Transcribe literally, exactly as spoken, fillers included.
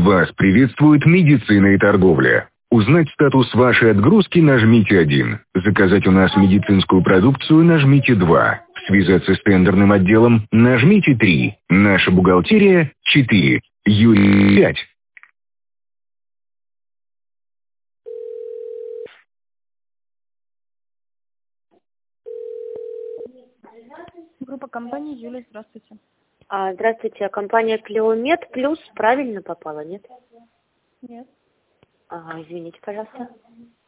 Вас приветствует медицина и торговля. Узнать статус вашей отгрузки нажмите один. Заказать у нас медицинскую продукцию нажмите два. Связаться с тендерным отделом нажмите три. Наша бухгалтерия четыре. Юрий пять. Группа компании Юлия, здравствуйте. А, здравствуйте, компания Клеомед Плюс правильно попала, нет? Нет. Ага, извините, пожалуйста.